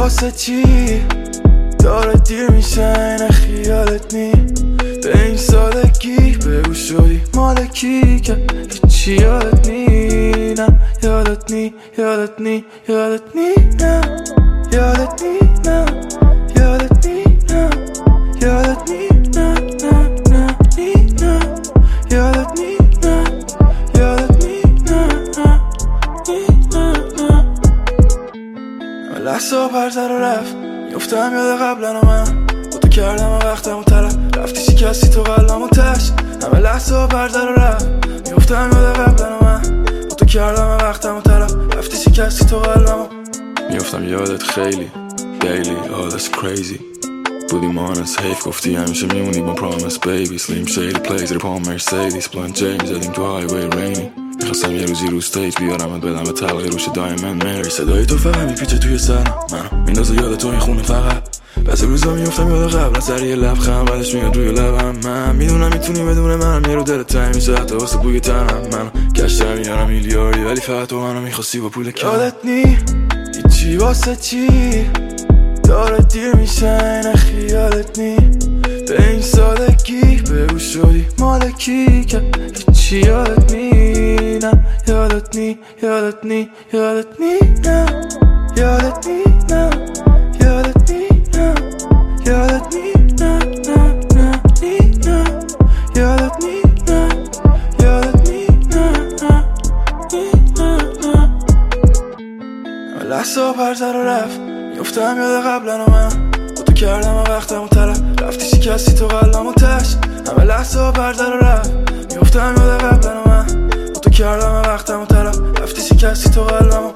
واسه چی داره دیر میشه نه خیالت نی به این سادگی بگو شدی مالکی که هیچی یادت نی نه یادت نی یادت نی یادت نی نه یادت نی نه یادت نی نه یادت نی نه نه نه نی نه یادت نی نه یادت نی نه نه نی نه نه همه لحظه پرزر و رفت میفتم یاد قبلا و من خودتو کردم و وقتم و طرف رفتی شکستی تو قلبم و تش همه لحظه پرزر و رفت میفتم یاد قبلا و من خودتو کردم و وقتم و طرف رفتی شکستی تو قلبم و میفتم یادت خیلی daily oh that's crazy بودی مانس حیف گفتی همیشه میمونی با promise baby slim shady plays it upon Mercedes blunt James زدیم تو highway rainy میخواستم یه روزی رو ستیج بیارمت بدم به تلقی روش دایمند مری صدای تو فقط میپیچه توی سرم منو میندازه یاد تو این خونه فقط بعضی روزا میفتم یاد قبل سر یه لبخند بعدش میاد روی لبم من میدونم میتونی بدون منم یه رو دلت تنگ میشه حتی واسه بوی تنم منو گشتم میارم میلیاردی ولی فقط تو منو میخواستی با پول کم یادت نی هیچی واسه چی داره دیر میشه نه خیالت نی به این سادگی بگو شدی مالکی که هیچی یادت نی نه یادت نی یادت نی یادت نی نه یادت نی نه یادت نی نه یادت نی نه نه نه نی نه یادت نی نه یادت نی نه نه نی نه نه همه لحظه پرزر و رفت میفتم یاد قبلا و من خودتو کردم و وقتم و طرف رفتی شکستی تو قلبم و تش همه لحظه پرزر و رفت میفتم یاد قبلا و من خودتو کردم و وقتم و طرف رفتی شکستی تو قلبم و